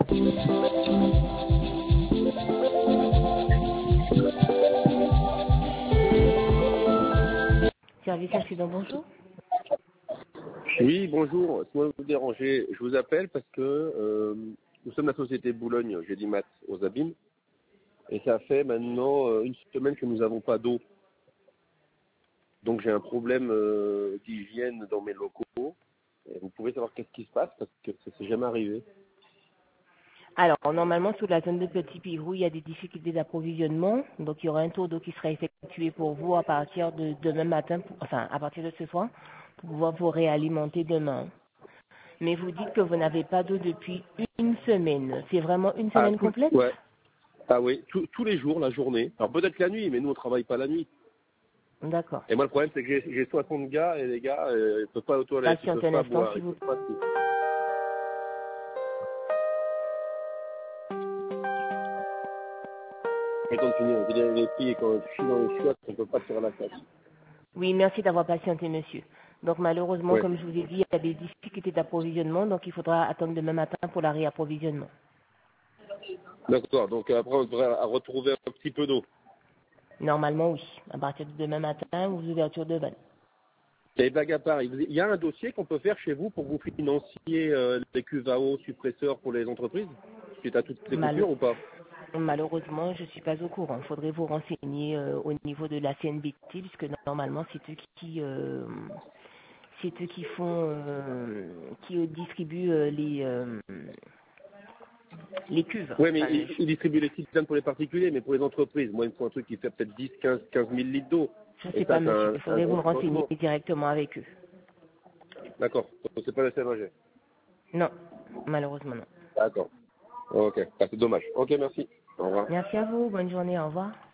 Service accident, bonjour. Oui, bonjour. Si moi vous déranger, je vous appelle parce que nous sommes la société Boulogne Gélimat aux Abîmes et ça fait maintenant une semaine que nous n'avons pas d'eau. Donc j'ai un problème d'hygiène dans mes locaux. Et vous pouvez savoir qu'est-ce qui se passe parce que ça s'est jamais arrivé. Alors, normalement, sous la zone de Petit Pirou, il y a des difficultés d'approvisionnement. Donc, il y aura un tour d'eau qui sera effectué pour vous à partir de demain matin, enfin, à partir de ce soir, pour pouvoir vous réalimenter demain. Mais vous dites que vous n'avez pas d'eau depuis une semaine. C'est vraiment une Ah, semaine complète? ouais. Ah oui, tous les jours, la journée. Alors peut-être la nuit, mais nous on travaille pas la nuit. D'accord. Et moi le problème c'est que j'ai 60 gars et les gars ils peuvent pas aller aux toilettes, ils Patientez peuvent un pas instant, boire, s'il ils vous peuvent pas tout. Et quand tu on dit les filles quand je suis dans les chiottes, on peut pas tirer la tête. Oui, merci d'avoir patienté, monsieur. Donc, malheureusement, Ouais. comme je vous ai dit, il y a des difficultés d'approvisionnement, donc il faudra attendre demain matin pour la réapprovisionnement. D'accord, donc après on devrait retrouver un petit peu d'eau. Normalement, oui. À partir de demain matin, aux ouvertures de vannes. Et blague à part, il y a un dossier qu'on peut faire chez vous pour vous financier les cuves à eau suppresseurs pour les entreprises suite à toutes les Mal- coupures ou pas? Malheureusement, je ne suis pas au courant. Il faudrait vous renseigner au niveau de la CNBT, puisque normalement, c'est eux qui font, qui distribuent les cuves. Oui, mais Enfin, ils distribuent les citernes pour les particuliers, mais pour les entreprises, moi il me faut un truc qui fait peut-être 10, 15 000 litres d'eau. je ne Et sais ça, pas, c'est monsieur. Il un faudrait gros vous renseigner financement. directement avec eux. D'accord, donc c'est pas le CMAG. Non, malheureusement non. D'accord. Ok, ah, c'est dommage. Ok, merci. Au revoir. Merci à vous. Bonne journée. Au revoir.